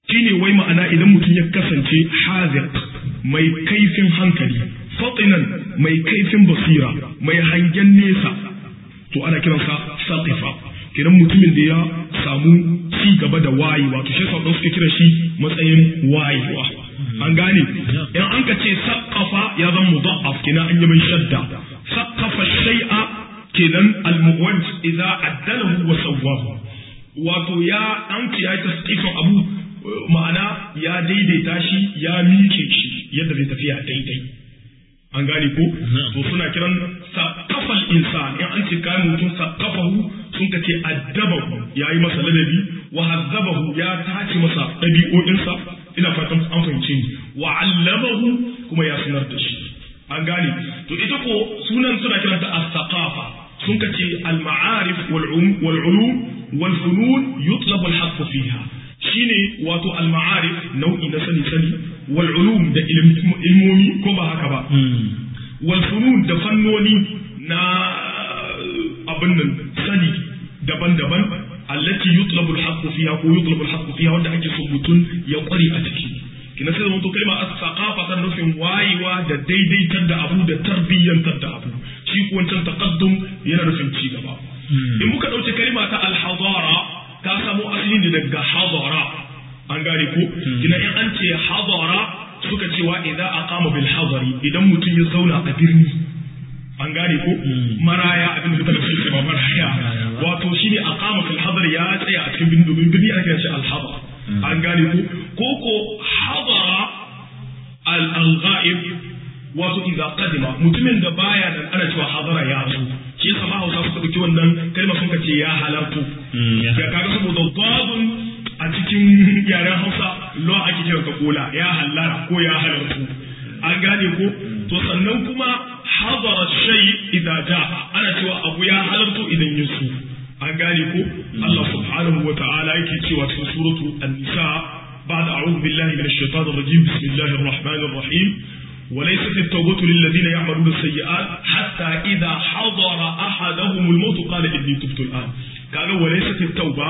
shine wai ma'ana idan mutum ya kasance haziq mai kaifin hankali fatinan mai kaifin basira mai hangen nesa to ana kiransa saqifa kenan mutumin da ya samu ci gaba da wayewa to shi sauran suke kira shi matsayin wayewa an gane in an ka ce saqafa ya zama mudaf kenan an yi mai shadda saqafa shay'a kenan al-muwajj idza addalahu wa sawwahu wato ya an ce ya tasqifin abu ma'ana ya daidaita shi ya miƙe shi yadda zai tafiya daidai an gane ko to suna kiran saqafal insan in an ce kai mutum saqafahu sun ka ce addabahu yayi masa ladabi wa hazzabahu ya tace masa dabi'o'insa ina fatan an fahimce ni wa allamahu kuma ya sanar da shi an gane to ita ko sunan suna kiranta as-saqafa sun ka ce al-ma'arif wal ulum wal funun yutlabu al-haqqu fiha shine wato al-ma'arif nau'i na sani wal ulum da ilmomi ko ba haka ba wal funun da fannoni na abin nan sani daban-daban allati yutlabu al-haqqu fiha ko yutlabu al-haqqu fiha wanda ake so mutun ya kware a ciki kina sai mun to kalma as-saqafa kan nufin wayewa da daidaitar da abu da tarbiyyantar da abu shi ko wancan taqaddum yana nufin ci gaba in muka dauke kalma ta al-hadara ta samu asali ne daga hadara an gane ko kina in an ce hadara suka cewa idan aqama bil hadari idan mutum ya zauna a birni an gane ko maraya abin da take cewa maraya wato shine aqama fil hadar ya tsaya a cikin birni domin birni ake ce al hadar an gane ko koko hadara al-ghaib wato idan qadima mutumin da baya nan ana cewa hadara ya zo shi yasa ma Hausa suka dauki wannan kalmar sun ce ya halartu ya kaga saboda dadun a cikin yaren Hausa lo ake cewa ka kola ya hallara ko ya halartu an gane ko to sannan kuma hadara shay idan jaa ana cewa abu ya halartu idan ya so an gane ko Allah subhanahu wa ta'ala yake cewa cikin suratu an-nisa ba'da a'udhu billahi minash shaitanir rajim bismillahir rahmanir rahim وليست التوبة للذين يعملون السيئات حتى إذا حضر أحدهم الموت قال إني تبت الآن قال وليست التوبة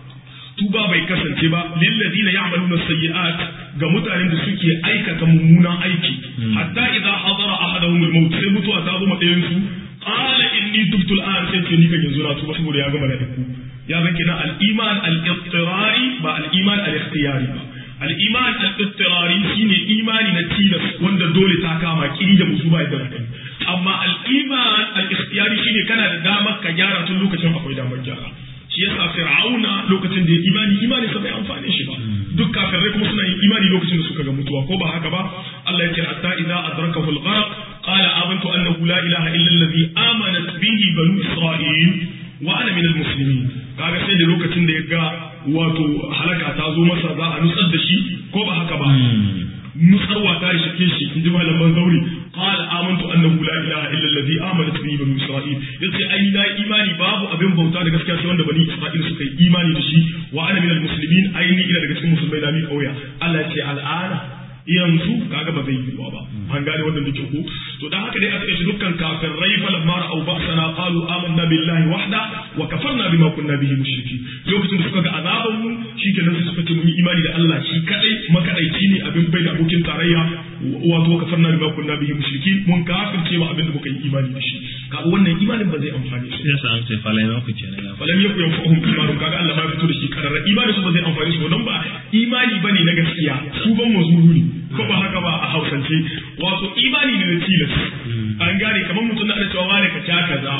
توبة بيكسن تبا للذين يعملون السيئات قمتان بسكي أيكا كممونا أيكي حتى إذا حضر أحدهم الموت سيبتوا أتابوا متينسوا قال إني تبت الآن سيبتني كنزونا توبة سمو يا قمنا لكو يا ذكنا الإيمان الاضطراري با الإيمان الاختياري با al'iman al'istirari shi ne imani na tilas wanda dole ta kama kiri da musu ba da kai amma al'iman al'istiyari shi ne kana da damar ka gyara tun lokacin akwai damar gyara shi yasa fir'auna lokacin da ya imani sa bai amfane shi ba duk kafirai kuma suna yin imani lokacin da suka ga mutuwa ko ba haka ba Allah ya ce hatta idza adrakahu al-gharq qala amantu annahu la ilaha illa alladhi amanat bihi banu isra'il wa ana min al-muslimin kaga sai da lokacin da ya ga wato halaka ta zo masa za a nutsar da shi ko ba haka ba nutsarwa ta shike shi in ji malaman zauri qala amantu annahu la ilaha illa alladhi amanat bihi banu isra'il yace ai na imani babu abin bauta da gaskiya sai wanda bani isra'il suka yi imani da shi wa ana min almuslimin ai ni ina daga cikin musulmai na mi kauya Allah ya ce al'ana yanzu kaga ba zai yi ba an gane wannan da ko to dan haka dai a cikin dukkan kafirai falamma ra'aw ba'sana qalu amanna billahi wahda wa kafarna bima kunna bihi mushriki lokacin da suka ga azaban mu shikenan sai suka ce mun yi imani da Allah shi kadai makadaici ne abin bai da abokin tarayya wato kafarna bima kunna bihi mushriki mun kafirce ma abin da muka yi imani da shi kaga wannan imanin ba zai amfane su yasa an ce falai ma ku kenan falam yakun yanfa'uhum imanu kaga Allah ma fito da shi karara imanin su ba zai amfane su don ba imani bane na gaskiya su ban mazuri ko ba haka ba a Hausance wato imani ne na tilas an gane kamar mutum na da cewa wane ka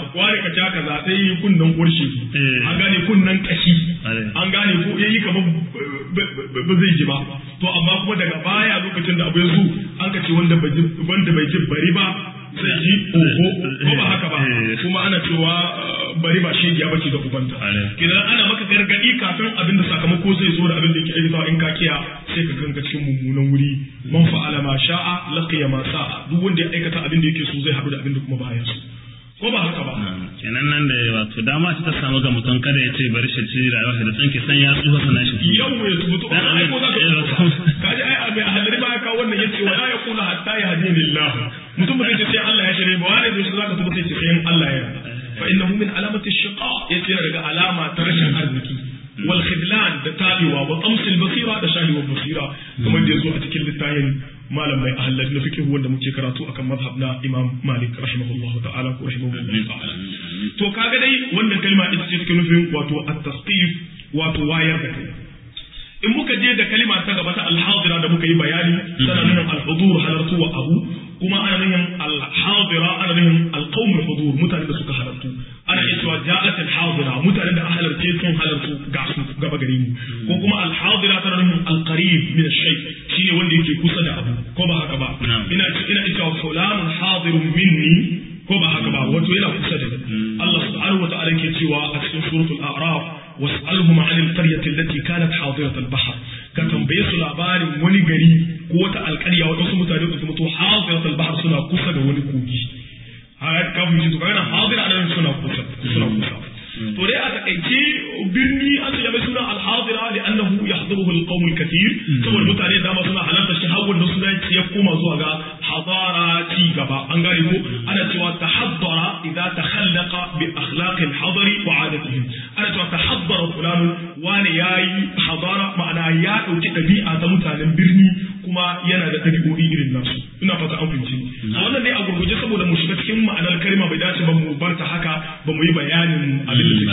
ca kaza sai yi kunnan ƙurshe an gane kunnan kashi an gane ko yayi kamar ba zai ji ba to amma kuma daga baya lokacin da abu ya zo an ka ce wanda bai ji bari ba zai ji oho ko ba haka ba kuma ana cewa bari ba shi ya bace da ubanta kidan ana maka gargadi kafin abin da sakamako zai zo da abin da yake aikatawa in ka kiya sai ka ganka cikin mummunan wuri man fa'ala ma sha'a laqiya ma sa'a duk wanda ya aikata abin da yake so zai haɗu da abin da kuma baya so ko ba haka ba kenan nan da wato dama ta samu ga mutum kada ya ce bari shi ci rayuwa da tsanke san ya tsufa sana shi yau ya tubu to ai ko za ka kaji ai abin hadari ba ka wannan yace wala yaqulu hatta yahdini Allah mutum ba zai ce sai Allah ya shirye ba wani da shi zaka tuba sai ce sai Allah ya fa innahu min alamati ash-shiqa yace daga alama ta rashin arziki wal khidlan da tabiwa wa tams al-basira da shahiwar basira kamar da yazo a cikin littafin malam mai ahlal na fiqh wanda muke karatu akan mazhab na Imam Malik rahimahullah ta'ala ko rahimahullah ta'ala to kaga dai wannan kalma ita ce take nufin wato at-tasqif wato wayar da kai in muka je da kalma ta gaba ta al-hadira da muka yi bayani tana nuna al-hudur halartu wa abu kuma ana nuna al-hadira ana nuna al-qawm al-hudur mutane da suka halartu ana iya cewa ja'at al-hadira mutane da halarce sun halartu ga su gaba gare mu ko kuma al-hadira tana nuna al-qarib min ash-shay shine wanda yake kusa da abu ko ba haka ba ina cewa fulanun hadirun minni ko ba haka ba wato yana kusa da ni Allah subhanahu wa ta'ala ke cewa a cikin suratul a'raf was'alhum 'an al-qaryati allati kanat hadirat al-bahr ka tambaye su labarin wani gari ko wata alƙarya wadansu mutane da su mutu hadirat al-bahr suna kusa da wani kogi har kafin shi to kana hadira da suna kusa to dai a takaice birni an sanya mai suna al-hadira li'annahu yahduruhu al-qawm al-kathir saboda mutane da dama suna halarta shi har wanda suna ya koma zuwa ga hadara ci gaba an gane ko ana cewa tahaddara idza takhallaqa bi akhlaq al-hadari wa 'adatihim ana cewa tahaddara fulan wani yayi hadara ma'ana ya dauki dabi'a ta mutanen birni kuma yana da dabi'o'i irin nasu ina fata an fahimci wannan dai a gurguje saboda mu shiga cikin ma'anar kalma bai dace ba mu barta haka ba mu yi bayanin abin da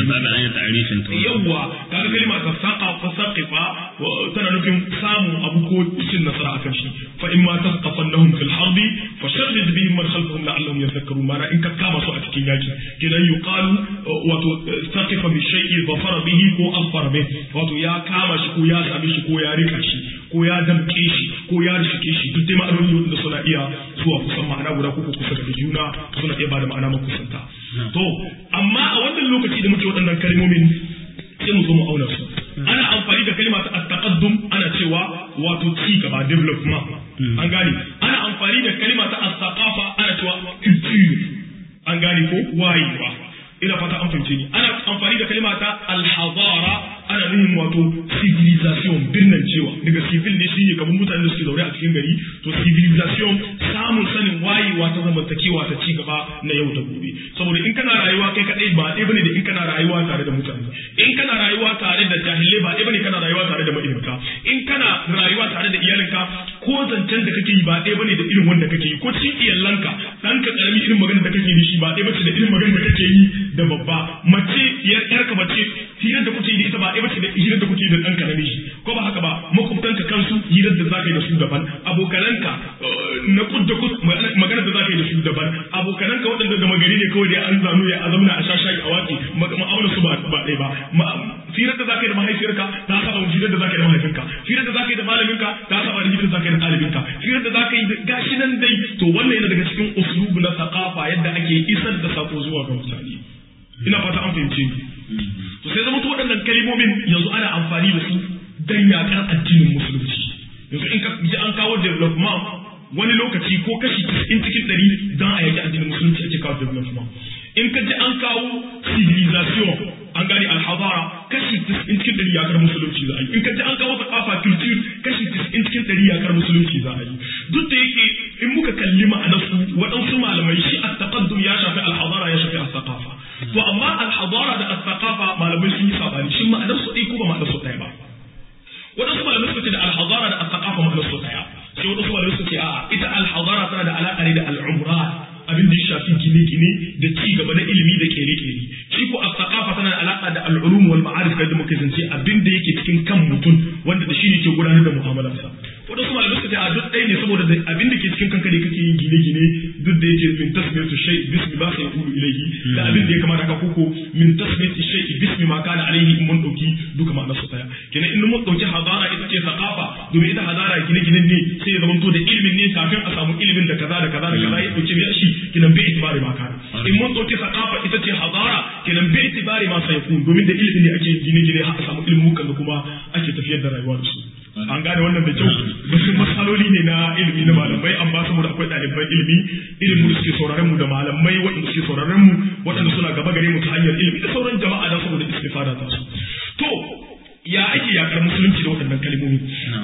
take yawa kaga kalma ta saqifa tana nufin samu abu ko cin nasara akan shi fa in ma tasqafannahum fil harbi fasharid bihim man khalfahum la'allahum yadhakkarun mana in ka kama su a cikin yaki kidan yuqalu wato saqifa bi shay'in dhafara bihi ko afara bihi wato ya kama shi ko ya sami shi ko ya rika shi ko ya damke shi ko ya rike shi duk dai ma'anoni da suna iya zuwa kusan ma'ana guda ko kusa da juna suna iya bada ma'ana makusanta to amma a wannan lokaci da muke waɗannan kalmomin sai mu zo mu auna su ana amfani da kalma ta at-taqaddum ana cewa wato ci gaba development an gane ana amfani da kalma ta as-saqafa ana cewa culture an gane ko wayewa ina fata an fahimce ni ana amfani da kalma ta al-hadara ana nufin wato civilization birnin cewa daga civil ne shine kamar mutanen da suke zaune a cikin gari to civilization samun sanin wayewa ta zamantakewa ta ci gaba na yau da gobe saboda in kana rayuwa kai kadai ba ɗaya bane da in kana rayuwa tare da mutane in kana rayuwa tare da jahilai ba ɗaya bane kana rayuwa tare da ma'ilimta in kana rayuwa tare da iyalinka ko zancen da kake yi ba ɗaya bane da irin wanda kake yi ko cikin iyalanka ɗanka karami irin magana da kake yi shi ba ɗaya bace da irin magana da kake yi da babba mace yarka mace hirar da kuke yi da ita ba ɗaya bace da hirar da kuke yi da ɗanka namiji ko ba haka ba makwabtanka kansu hirar da zaka yi da su daban abokananka na kud da kud magana da zaka yi da su daban abokananka waɗanda gama gari ne kawai da an zanu ya azamna a shashayi a waki ma'amala su ba ɗaya ba hirar da zaka yi da mahaifiyarka ta saba da hirar da zaka yi da mahaifinka hirar da zaka yi da malaminka ta saba da hirar da zaka yi da ɗalibinka hirar da zaka yi da gashi nan dai to wannan yana daga cikin uslubu na thaqafa yadda ake isar da sako zuwa ga mutane ina fata an fahimce ni to sai zama to waɗannan kalmomin yanzu ana amfani da su dan yakar addinin musulunci yanzu in ka ji an kawo development wani lokaci ko kashi 90 cikin 100 dan a yaki addinin musulunci ake kawo development in ka ji an kawo civilization an gani alhazara kashi 90 cikin 100 yakar musulunci za a yi in ka ji an kawo thaqafa culture kashi 90 cikin 100 yakar musulunci za a yi duk da yake in muka kalli ma'anarsu waɗansu malamai shi at-taqaddum ya shafi alhazara ya shafi as-thaqafa to amma al-hadara da as-saqafa malamai sun yi sabani shin ma'anar su ɗaya ko ba ma'anar su ɗaya ba wadansu malamai suka ce da al-hadara da as-saqafa ma'anar su ɗaya sai wadansu malamai suka ce a'a ita al-hadara tana da alaƙa ne da al-umran abin da ya shafi gine-gine da ci gaba na ilimi da kere-kere shi ko as-saqafa tana da alaƙa da al-ulum wal ma'arif da muka zance abin da yake cikin kan mutum wanda da shi ne ke gudanar da mu'amalarsa wadansu malamai suka ce a duk ɗaya ne saboda abin da ke cikin kanka ne kake yin gine-gine duk da yake min tasmiyatu shay bismi ba sai yaqulu ilayhi da abin da ya kamata ka koko min tasmiyatu shay bismi ma kana alayhi in mun dauki duka ma'anar su daya kenan in mun dauki hadara ita ce thaqafa domin ita hadara gine-gine ne sai ya zamanto da ilimin ne kafin a samu ilimin da kaza da kaza da kaza ya dauke mai shi kenan bai itibari ma kana in mun dauki thaqafa ita ce hadara kenan bai itibari ma sai yakun domin da ilimin ne ake gine-gine har a samu ilimin da kuma ake tafiyar da rayuwa da su an gane wannan da kyau wasu matsaloli ne na ilimi na malamai amma saboda akwai ɗaliban ilimi ilimin da suke sauraron mu da malamai waɗanda suke sauraron mu waɗanda suna gaba gare mu ta hanyar ilimi da sauran jama'a da saboda istifada ta su to ya ake yakar musulunci da waɗannan kalmomi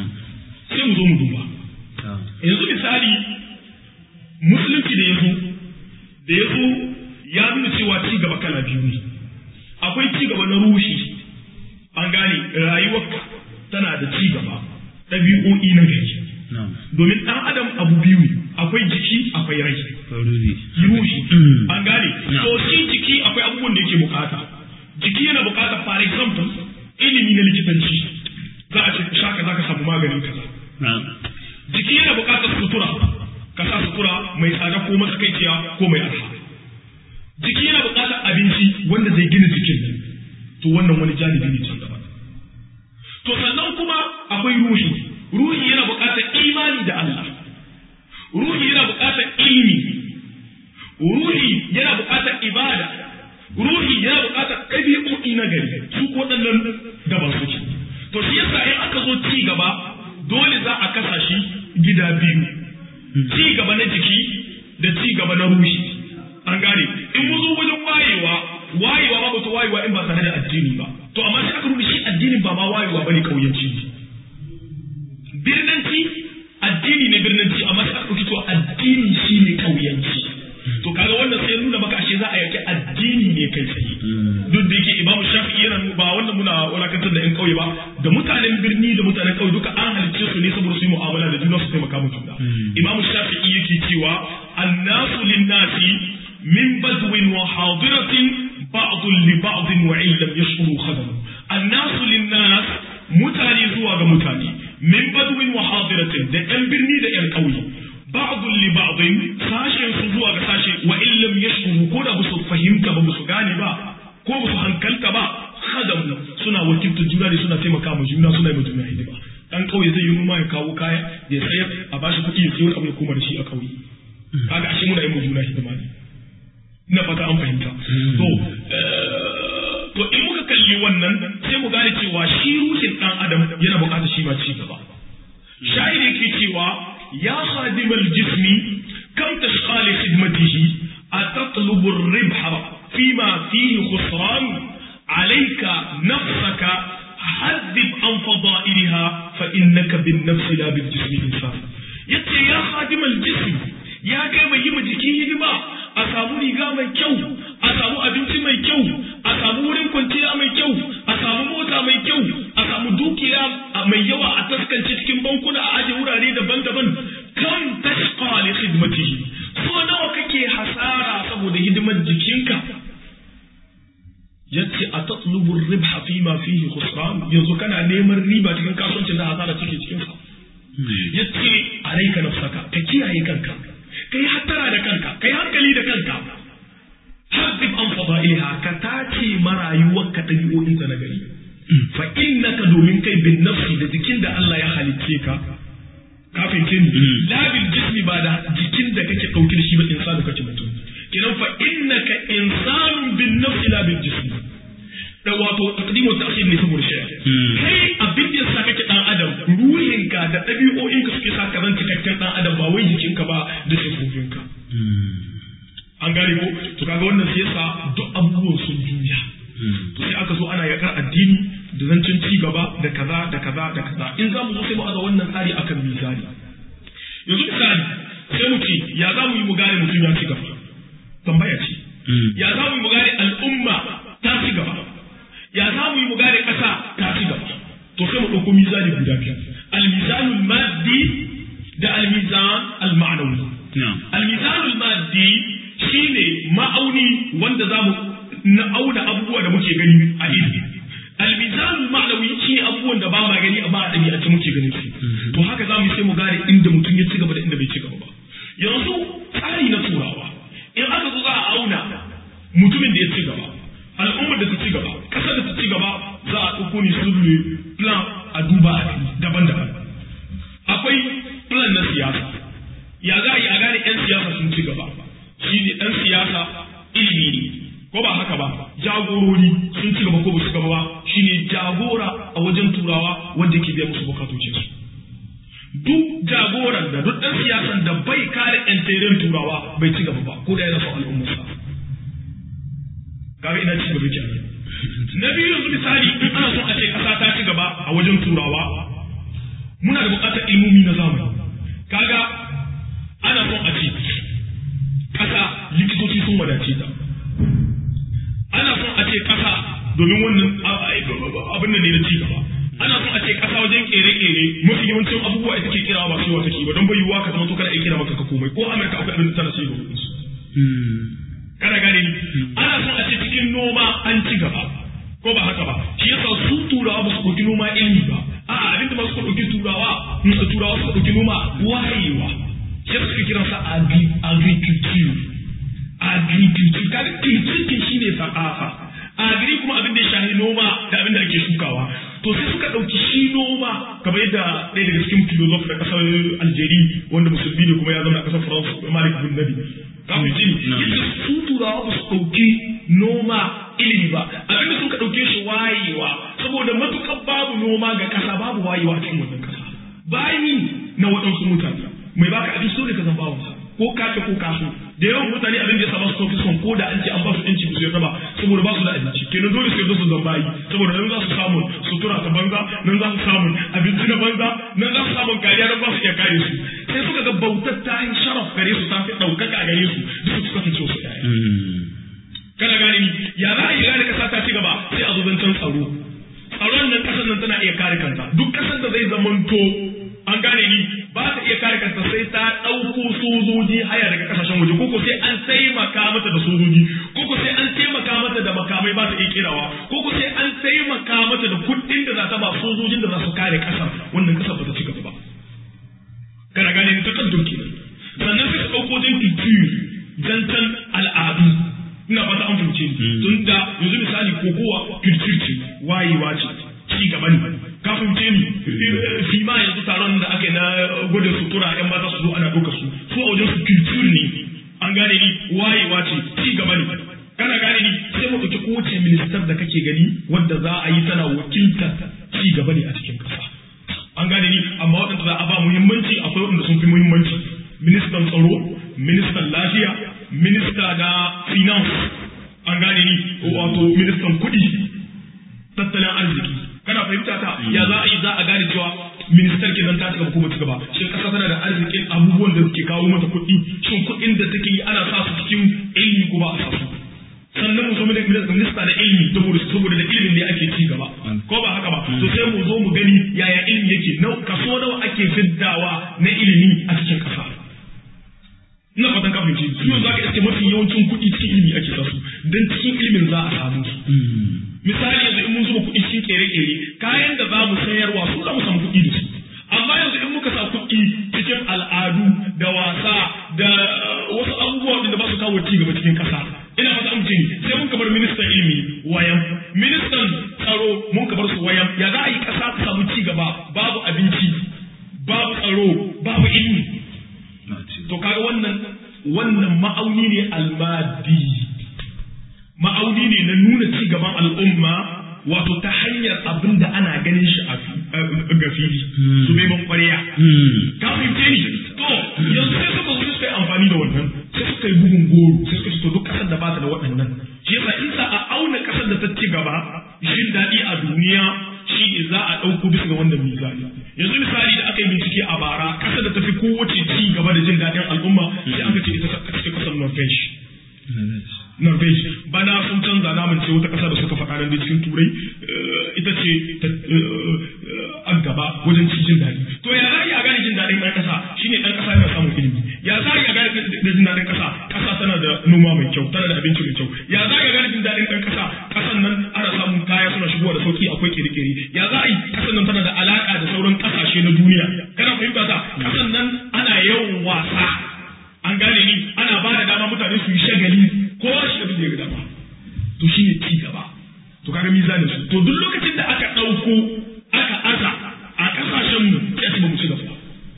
sai mu zo mu duba yanzu misali musulunci da yazo ya nuna cewa ci gaba kala biyu ne akwai ci gaba na ruhi an gane rayuwarka tana da ci gaba ɗabi'o'i na gari domin ɗan adam abu biyu ne akwai jiki akwai rai ruhi an gane to shi jiki akwai abubuwan da yake bukata jiki yana bukata for example ilimi na likitanci za a ce shaka za ka samu maganin kaza jiki yana bukatar sutura ka sa sutura mai tsada ko matsakaiciya ko mai arha jiki yana bukatar abinci wanda zai gina jikin to wannan wani janibi ne can gaba to sannan kuma akwai ruhi yana bukatar imani da Allah ruhi yana bukatar ilmi ruhi yana bukatar ibada ruhi yana bukatar ɗabi'o'i na gari su waɗannan daban suke to shi yasa in aka zo ci gaba dole za a kasa shi gida biyu ci gaba na jiki da ci gaba na ruhi an gane in mu zo wajen wayewa ba ta wayewa in ba tare da addini ba to amma sai aka nuna shi addinin ba ma wayewa bane kauyanci birnanci addini ne birnanci amma sai aka ɗauki to addini shi ne kauyanci to kaga wannan sai nuna maka ashe za a yaki addini ne kai tsaye duk da yake imamu shafi'i yana ba wannan muna wulakantar da yan kauye ba da mutanen birni da mutanen kauye duka an halicce su ne saboda su yi mu'amala da juna su taimaka mu juna imamu shafi'i yake cewa annasu linnasi min badwin wa hadiratin ba'd li ba'd wa illam yashuru khadam annasu linnas mutane zuwa ga mutane min badwin wa hadiratin da yan birni da yan kauye ba'd li ba'd sashen su zuwa ga sashe wa illam yashuru ko da su fahimta ba su gane ba ko ba su hankalta ba khadam suna wakiltar juna ne suna taimaka ma juna suna yi ma juna hidima dan kauye zai yi noma ya kawo kaya ya sayar a bashi kuɗi ya siyo abu ya koma da shi a kauye kaga ashe muna yi ma juna hidima ne ina fata an fahimta to in muka kalli wannan sai mu gane cewa shi ruhin dan adam yana buƙatar shi ma ci gaba sha'iri yake cewa ya khadimal jismi kam tashqa li khidmatihi atatlubu ar-ribha fima fihi khusran alayka nafsaka haddib an fada'ilha fa innaka bin nafsi la bil jismi insan yace ya khadimal jismi ya kai mai yi jiki hidima a samu riga mai kyau a samu abinci mai kyau a samu wurin kwanciya mai kyau a samu mota mai kyau a samu dukiya mai yawa a taskance cikin bankuna a aje wurare daban-daban kan tashqa li khidmatihi so nawa kake hasara saboda hidimar jikinka yace atatlubu ar-ribha fi ma fihi khusran yanzu kana neman riba cikin kasuwancin da hasara cikin sa yace alayka nafsaka ka kiyaye kanka kai hattara da kanka kai hankali da kanka hadib an fadailha ka tace marayuwarka dabi'o'inta na gari fa innaka domin kai bin nafsi da jikin da Allah ya halicce ka kafin kin la bil jismi ba da jikin da kake dauke da shi ba insanu kake mutum kiran fa innaka insanun bin nafsi la bil jismi da wato taqdimu ta'khir ne saboda shi kai abin da yasa kake dan adam ruhinka da dabi'o'inka suke sa ka zan cikakken dan adam ba wai jikinka ba da sifofinka an gane ko to kaga wannan sai yasa duk abubuwan sun juya to sai aka zo ana yakar addini da zancen ci gaba da kaza da kaza da kaza in za mu zo sai mu aza wannan tsari akan misali yanzu misali sai mu ce ya za mu yi mu gane mutum ya ci gaba tambaya ce ya za mu yi mu gane al'umma ta ci gaba ya za mu yi mu gane ƙasa ta ci gaba to sai mu ɗauko mizani guda biyu al-mizanul maddi da al-mizan al-ma'nawi al-mizanul maddi shine ma'auni wanda za mu na auna abubuwa da muke gani a ido al-mizanul ma'nawi shine abubuwan da ba ma gani a ba a ɗabi'ance muke ganin su to haka za mu yi sai mu gane inda mutum ya ci gaba da inda bai ci gaba ba yanzu tsari na turawa in aka zo za a auna mutumin da ya ci gaba al'ummar da ta ci gaba kasar da ta ci gaba za a ɗauko ne su plan a duba a daban-daban akwai plan na siyasa ya za a yi a gane 'yan siyasa sun ci gaba shi ne ɗan siyasa ilimi ne ko ba haka ba jagorori sun ci gaba ko ba su gaba ba shi ne jagora a wajen turawa wanda ke biya musu bukatocin su duk jagoran da duk ɗan siyasan da bai kare 'yan turawa bai ci gaba ba ko da yana son al'ummarsa kaga ina ci gaba kenan na biyu yanzu misali in ana son a ce kasa ta ci gaba a wajen turawa muna da buƙatar ilmomi na zamani kaga ana son a ce kasa likitoci sun wadace ta ana son a ce kasa domin wannan abin da ne na ci gaba ana son a ce kasa wajen kere-kere mafi yawancin abubuwa ita ke kirawa ba sai wata ke ba don bai yiwuwa ka zama to kana iya kira maka ka komai ko Amerika akwai abin da tana sai da kuɗin su kana gane ni ana son a ce cikin noma an ci gaba ko ba haka ba shi yasa su turawa ba su ɗauki noma ilmi ba a'a abin da ba su ɗauki turawa su ɗauki noma wayewa shi yasa suke kiransa agriculture kaga culture shine sakafa agri kuma abin da ya shahi noma da abin da ake shukawa to sai suka ɗauki shi noma kamar yadda ɗaya daga cikin filosof na ƙasar Algeria wanda musulmi ne kuma ya zama a ƙasar France Malik bin Nabi kafin jini yadda su turawa ba su ɗauki noma ilimi ba abin da suka ɗauke shi wayewa saboda matuƙar babu noma ga ƙasa babu wayewa a cikin wannan ƙasa bayi na waɗansu mutane mai baka abin so ne ka zan bawansa ko kace ko kaso da yawan mutane abin da ya saba su son ko da an ce an ba su yanci su yarda ba saboda ba su da abinci kenan dole sai su zan bayi saboda nan za su samu sutura ta banza nan za su samu abinci na banza nan za su samu kariya nan ba su iya kare su sai suka ga bautar ta yi sharaf gare su ta fi ɗaukaka gare su duk su kasance su ɗaya kana gane ni ya za a yi gane kasa ta ci gaba sai a zo zancen tsaro tsaron nan kasar nan tana iya kare kanta duk kasar da zai zamanto an gane ni ba ta iya kare kanta sai ta ɗauko sojoji haya daga kasashen waje koko sai an taimaka mata da sojoji koko sai an taimaka mata da makamai ba ta iya kirawa koko sai an taimaka mata da kuɗin da za ta ba sojojin da za su kare kasar wannan kasar ba ta ci gaba ba kana gane ni ta kan doki sannan sai su ɗauko jin culture jantan al'adu ina fata an fahimce ni tun da yanzu misali kokowa culture ce wayewa ce ci gaba ne ka fahimce ni fima yanzu taron da aka yi na gwada sutura yan mata su zo ana ɗauka su a wajen su culture ne an gane ni wayewa ce ci gaba ne kana gane ni sai mu ɗauki kowace ministar da kake gani wadda za a yi tana wakilta ci gaba ne a cikin ƙasa an gane ni amma waɗanda za a ba muhimmanci akwai waɗanda sun fi muhimmanci ministan tsaro ministan lafiya minista da finance an gane ni wato ministan kuɗi tattalin arziki kana fahimta ta ya za a yi za a gane cewa ministar kenan ta cika ko ba cika ba shin kasa tana da arzikin abubuwan da suke kawo mata kuɗi shin kuɗin da take yi ana sa su cikin ilimi ko ba a sa su sannan mu zo mu da minista da ilimi saboda da ilimin ne ake ci gaba ko ba haka ba to sai mu zo mu gani yaya ilimi yake kaso nawa ake fiddawa na ilimi a cikin kasa ina fatan kafin ci su za ka iske mafi yawancin kuɗi cikin ilimi ake sa su don cikin ilimin za a samu su misali yanzu in mun zuba kuɗi cikin kere-kere kayan da za mu sayarwa su za mu samu kuɗi da su amma yanzu in muka sa kuɗi cikin al'adu da wasa da wasu abubuwa da ba su kawo ci gaba cikin ƙasa ina fata amince ni sai mun kabar ministan ilimi wayan ministan tsaro mun kabar su wayan ya za a yi ƙasa ta samu ci gaba babu abinci babu tsaro babu ilimi to kaga wannan ma'auni ne almadi ma'auni ne na nuna ci gaban al'umma wato ta hanyar abin da ana ganin shi a fili su bai ban ƙwarya ka fahimce ni to yanzu sai suka zo suka yi amfani da wannan sai suka yi bugun goro sai suka to duk ƙasar da ba ta da waɗannan shi yasa in za a auna ƙasar da ta ci gaba jin daɗi a duniya shi ne za a ɗauko bisa ga wannan mizani yanzu misali da aka yi bincike a bara ƙasar da ta fi kowace ci gaba da jin daɗin al'umma sai aka ce ita ce ƙasar Norvege bana sun canza namun ce wata ƙasa da suka faɗa nan da cikin turai ita ce an gaba wajen jin daɗi to ya za a gane jin daɗin ɗan ƙasa shine ɗan ƙasa yana samun ilimi ya za a gane jin daɗin ƙasa ƙasa tana da noma mai kyau tana da abinci mai kyau ya za a gane jin daɗin ɗan ƙasa ƙasan nan ana samun kaya suna shigowa da sauki akwai ƙere-ƙere ya za a yi ƙasan nan tana da alaƙa da sauran ƙasashe na duniya kana fahimta ta ƙasan nan ana yawan wasa an gane ni ana ba da dama mutane su yi shagali kowa shi abin da ya ga dama to shi ne ci gaba to kaga mizanin su to duk lokacin da aka ɗauko aka aza a ƙasashen mu sai a ci ba mu ci gaba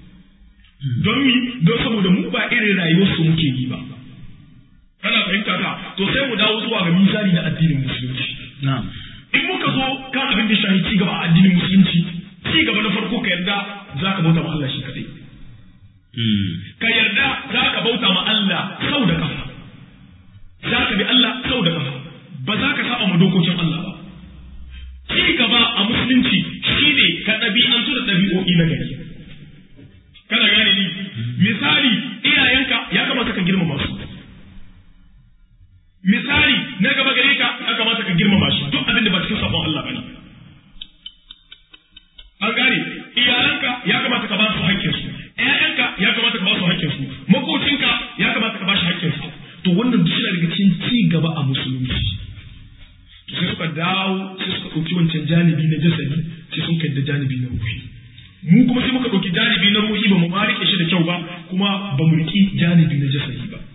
don saboda mu ba irin rayuwar su muke yi ba kana fahimta ta to sai mu dawo zuwa ga mizani na addinin musulunci in muka zo kan abin da shahi ci gaba a addinin musulunci ci gaba na farko ka yarda za ka bauta ma Allah shi kadai ka yarda za ka bauta ma Allah sau da kafa za ka bi Allah sau da kafa ba za ka saba ma dokokin Allah ba ci gaba a musulunci shine ka ɗabi'antu da ɗabi'o'i na gari kana gane ni misali iyayenka ya kamata ka girmama su misali na gaba gare ka ya kamata ka girmama shi duk abin da ba cikin sabon Allah bane an gane iyalanka mu kuma sai muka ɗauki janibi na ruhi ba mu ma rike shi da kyau ba kuma ba mu riki janibi na jasadi ba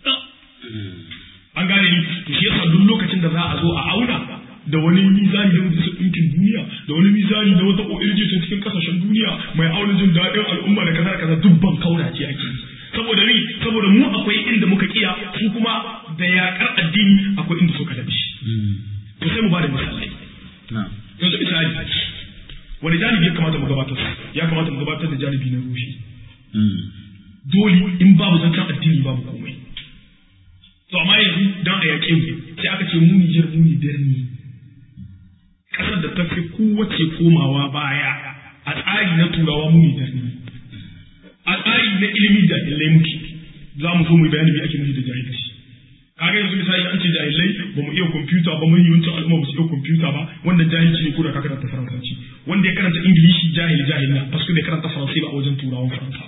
an gane ni to shi yasa duk lokacin da za a zo a auna da wani mizani da wajen ɗinkin duniya da wani mizani da wata ONG ta cikin kasashen duniya mai auna jin daɗin al'umma da kaza dubban kauna ce ake saboda ni saboda mu akwai inda muka kiya su kuma da yaƙar addini akwai inda suka dace to sai mu ba da misalai yanzu misali wani janibi ya kamata mu gabatar ya kamata mu gabatar da janibi na ruhi dole in babu zancen addini babu komai to amma yanzu dan a yaƙe mu sai aka ce mu Nijar mu Nijar ne kasar da ta fi kowace komawa baya a tsari na turawa mu Nijar ne a tsari na ilimi da ilai muke za mu so mu bayani me ake nufi da jahilci kaga yanzu misali an ce jahilai ba mu iya kwamfuta ba mun yi wancan al'umma ba su iya kwamfuta ba wannan jahilci ne ko da ka karanta faransanci wanda ya karanta ingilishi jahil na paske bai karanta faransai ba a wajen turawan faransa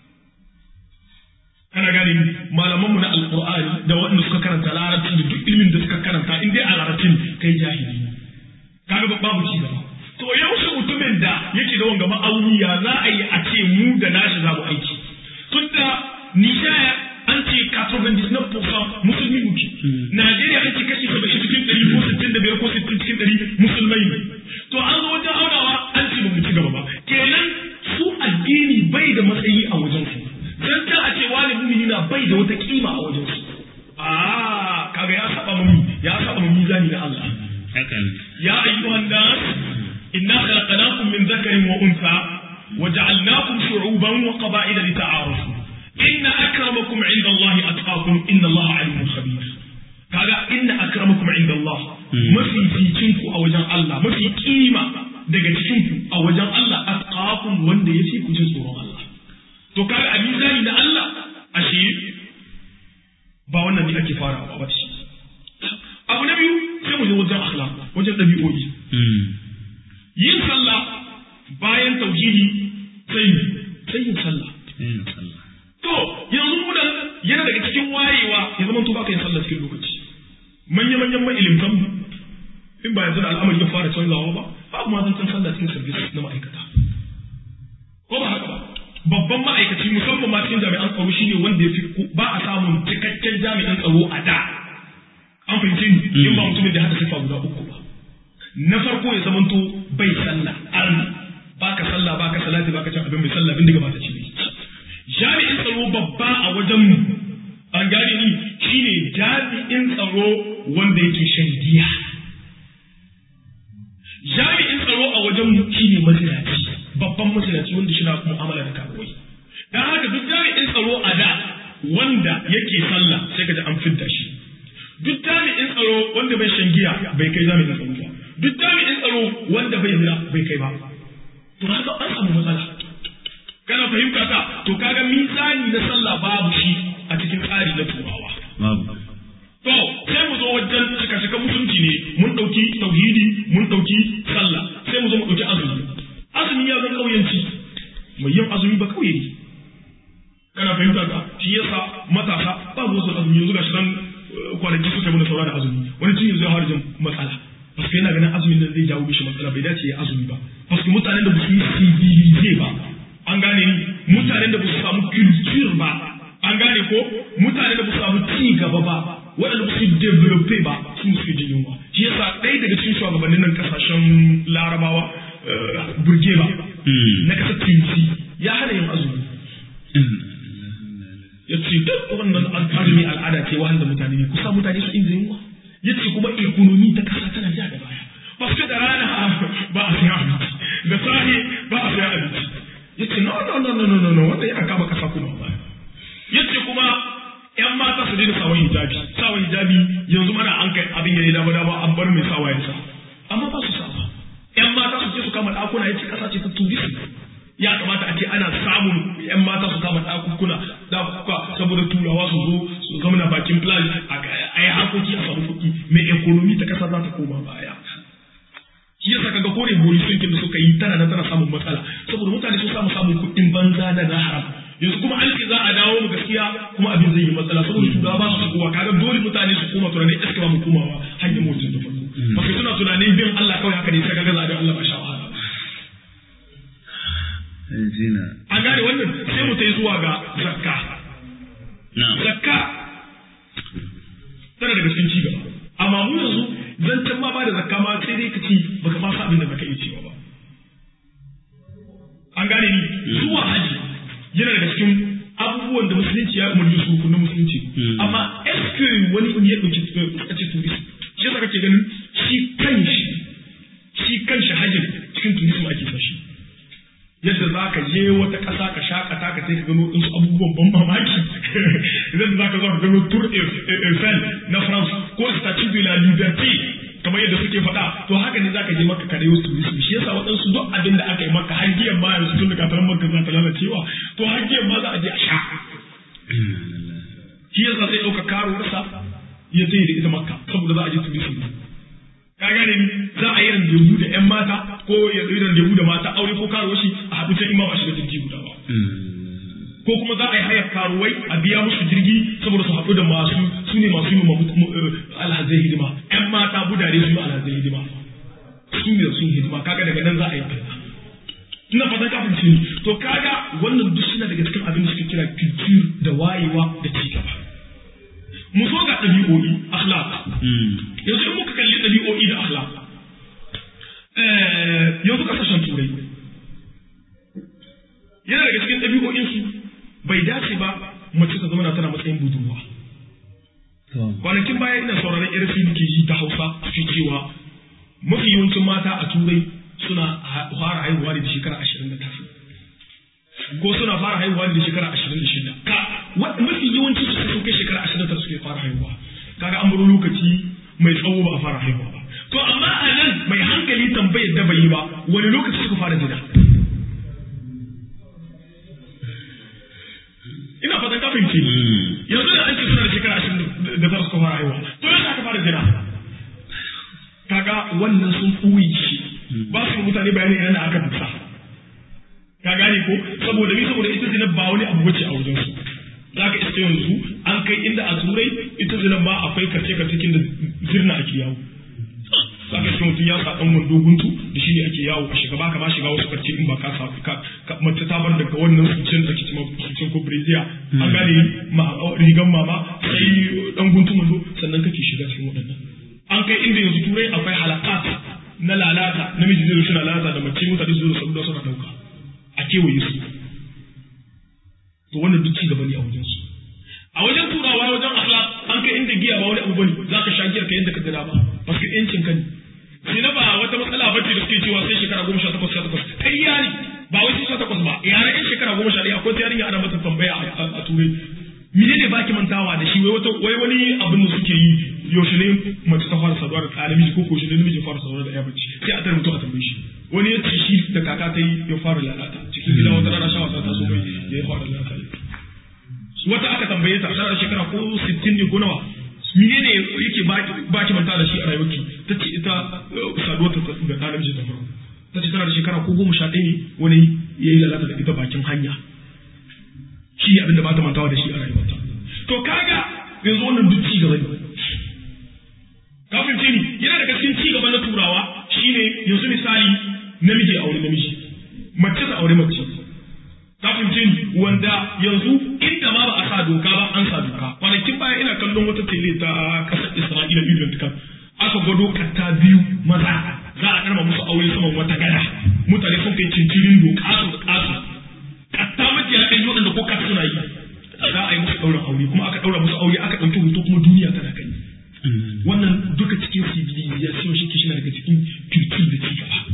kana gane malamanmu na alqur'ani da waɗanda suka karanta larabci da duk ilimin da suka karanta in dai a larabcin kai jahili kaga babu ci gaba to yaushe mutumin da yake da wanga ma'auni ya za a yi a ce mu da nashi za mu aiki tunda Nijar an ce 99% musulmi muke Najeriya an ce kashi 70 cikin 100 ko 65 ko 60 cikin 100 musulmai ne to an zo wajen aunawa an ce ba mu ci gaba ba kenan su addini bai da matsayi a wajen su dan a ce wani mumini na bai da wata kima a wajen su kaga ya saba mu mizani na Allah ya ayyuhan nas inna khalaqnakum min dhakarin wa untha وجعلناكم شعوبا وقبائل لتعارفوا إن أكرمكم عند الله أتقاكم إن الله عليم خبير kaga inna akramakum inda Allah mafi cikinku a wajen Allah mafi kima daga cikinku a wajen Allah atqakum wanda yace ku ji tsoron Allah to kaga a mizani na Allah ashe ba wannan ne ake farawa ba shi abu na biyu sai mu je wajen akhlaq wajen dabi'o'i yin sallah bayan tauhidi sai yin sallah to yanzu mu da yana daga cikin wayewa ya zama to baka yin sallah cikin lokaci manyan mailimtan in ba yanzu da al'amari ya fara canzawa ba babu ma zan sallah cikin service na ma'aikata ko ba haka ba babban ma'aikaci musamman ma cikin jami'an tsaro shine wanda ya fi ba a samun cikakken jami'an tsaro a da an fahimci ni in ba mutumin da hada sifa guda uku ba na farko ya zamanto bai sallah arni baka sallah baka salati baka cin abin mai sallah bin daga ba ta ci jami'in tsaro babba a wajen mu an gane ni shine jami'in tsaro wanda yake shan giya jami'in tsaro a wajen mu shine mazinaci babban mazinaci wanda shi na mu'amala da karuwai dan haka duk jami'in tsaro a da wanda yake sallah sai ka ji an fidda shi duk jami'in tsaro wanda bai shan giya bai kai jami'in tsaro ba duk jami'in tsaro wanda bai zina bai kai ba to haka an samu matsala kana fahimta ta to kaga mizani na sallah babu shi a cikin tsari na turawa babu to sai mu zo wajen shika musulunci ne mun dauki tauhidi mun dauki sallah sai mu zo mu dauki azumi ya zan kauyanci mai yin azumi ba kauye ne kana fahimta ta shi yasa matasa ba su azumi yanzu gashi nan kwanaki suka yi mana saura da azumi wani tun yanzu ya fara jin matsala paske yana ganin azumin nan zai jawo mishi matsala bai dace ya azumi ba paske mutanen da ba su yi civilize ba an gane ni mutanen da ba su samu culture ba an gane ko mutanen da ba su samu ci gaba ba waɗanda ba su develope ba sun suke jin yunwa shi yasa ɗaya daga cikin shugabannin nan kasashen larabawa burgeba na kasar tunisi ya hana yin azumi ya ce duk wannan azumi al'ada ce wahal da mutane ne kusa mutane su inda yunwa ya ce kuma ekonomi ta kasa tana ja da baya ba su da rana ba a sayan abinci da sahi ba a sayan abinci ya ce no wanda yana kama kasa kuma baya ya ce kuma yan mata su daina sawan hijabi yanzu mana an kai abin yayi dama an bar mai sawa ya sa amma ba su sawa yan mata su je su kama ɗakuna ya ce kasa ce ta turisi ya kamata a ce ana samun yan mata su kama ɗakuka saboda turawa su zo su zama na bakin plan a yi harkoki a samu kuɗi mai ekonomi ta kasa za ta koma baya shi yasa kaga kore revolution kin da suka yi tana samun matsala saboda mutane sun samun kuɗin banza da na haram yanzu kuma an ce za a dawo mu gaskiya kuma abin zai yi matsala saboda turawa ba su kowa kaga dole mutane su koma tunanin iska ba mu komawa hanyar mutum da farko ba suna tunanin bin Allah kawai haka ne sai kaga zaɓen Allah ba sha wahala an gane wannan sai mu tai zuwa ga zakka zakka tana daga cikin cigaba amma mu yanzu zancen ma ba da zakka ma sai dai ka ci baka ma sa abin da baka iya cewa ba an gane ni zuwa haji yana daga cikin abubuwan da musulunci ya umarni su na musulunci amma eske wani ya dauki a ce turist shi yasa kake ganin shi kanshi hajjin cikin turism ake sashi yadda za ka je wata ƙasa ka shakata ka sai ka gano ɗinsu abubuwan ban mamaki yadda za ka zo ka gano Tour Eiffel na France ko Statue de la Liberté kamar yadda suke faɗa to haka ne za ka je maka kare wasu turism shi yasa waɗansu duk abin da aka yi maka har giyan ma yanzu tun da katarar maka za ta lalacewa to har giyan ma za a je a sha shi yasa sai ɗauka karuwarsa ya tsaye da ita makka saboda za a je turism ka gane ni za a yi randevu da ƴan mata ko ya yi randevu da mata aure ko karuwa shi a haɗu can imam a shiga jirgi guda ba ko kuma za a yi hayar karuwai a biya musu jirgi saboda su haɗu da su ne masu yi alhazai hidima ƴan mata budare su yi alhazai hidima su ne sun hidima kaga daga nan za a yi ina fatan kafin ce to kaga wannan duk suna daga cikin abin da suke kira culture da wayewa da cigaba mu so ga ɗabi'o'i akhlaq yanzu in muka kalli ɗabi'o'i da akhlaq yanzu kasashen turai yana daga cikin ɗabi'o'insu bai dace ba mace ta zama tana matsayin budurwa kwanakin baya ina sauraron RFI da ke ji ta Hausa suke cewa mafi yawancin mata a turai suna fara haihuwa da shekara 29 ko suna fara haihuwa da shekara 26 mafi yawanci su sun kai shekara 29 suke fara haihuwa kaga an baro lokaci mai tsawo ba a fara haihuwa ba to amma a nan mai hankali tambayar da bai yi ba wani lokaci suka fara jira ina fatan ka fahimci yanzu da an ce suna da shekara 29 suka fara haihuwa to yanzu aka fara jira kaga wannan sun ɓuyi shi ba su mutane bayani yana aka dusa ka gane ko saboda ita zina ba wani abu bace a wajen su za ka iske yanzu an kai inda a turai ita zina ba akwai karce-karcekin da zirna ake yawo za ka iske mutum ya sa ɗan wando guntu da shi ne ake yawo a shiga baka ma shiga wasu karce in ba ka sa mace ta bar daga wannan sucin da ke cima sucin ko breziya an gane rigan mama sai ɗan guntun wando sannan kake shiga cikin waɗannan an kai inda yanzu turai akwai halakat na lalata namiji zai rushe lalata da mace mutane su zo saboda suna ɗauka a kewaye su to wannan duk ci gaba ne a wajen su a wajen turawa wajen akhlaq an kai inda giya ba wani abu bane zaka sha giyar ka yadda ka gada ba paske yancin ka ne sai na ba wata matsala bace da suke cewa sai shekara 18 kai yari ba wai 18 ba yara yan shekara 11 akwai yarinya ana mata tambaya a turai mene ne baki mantawa da shi wai wani abin da suke yi yaushe ne mace ta fara saduwa da ɗa namiji ko shi ne namiji fara saduwa da ɗaya bace sai a tare mutum a tambaye shi wani ya ce shi da kaka ta yi ya fara lalata cikin gida wata rana shawa ta so mai ya fara lalata wata aka tambaye ta tana da shekara ko 60 ne ko nawa mene ne yake baki manta da shi a rayuwarki ta ce ita saduwa ta da ɗa namiji ta farko ta ce tana da shekara ko 11 ne wani ya yi lalata da ita bakin hanya shi ne abin da ba ta mantawa da shi a rayuwarta to kaga yanzu wannan duk ci gaba ne kafin ce ni yana daga cikin ci gaba na turawa shine yanzu misali namiji aure namiji mace ta aure mace kafin ce ni wanda yanzu inda ma ba a sa doka ba an sa doka kwanakin baya ina kallon wata tele ta kasar Isra'ila Biblintika aka gwado katta biyu maza za a karma musu aure saman wata gada mutane sun kai cincirin doka su kasu katta mace ya kai waɗanda ko kasu suna yi za a yi musu ɗaurin aure kuma aka ɗaura musu aure aka ɗauki hoto kuma duniya tana kai wannan duka cikin civilization shi na daga cikin culture da ci gaba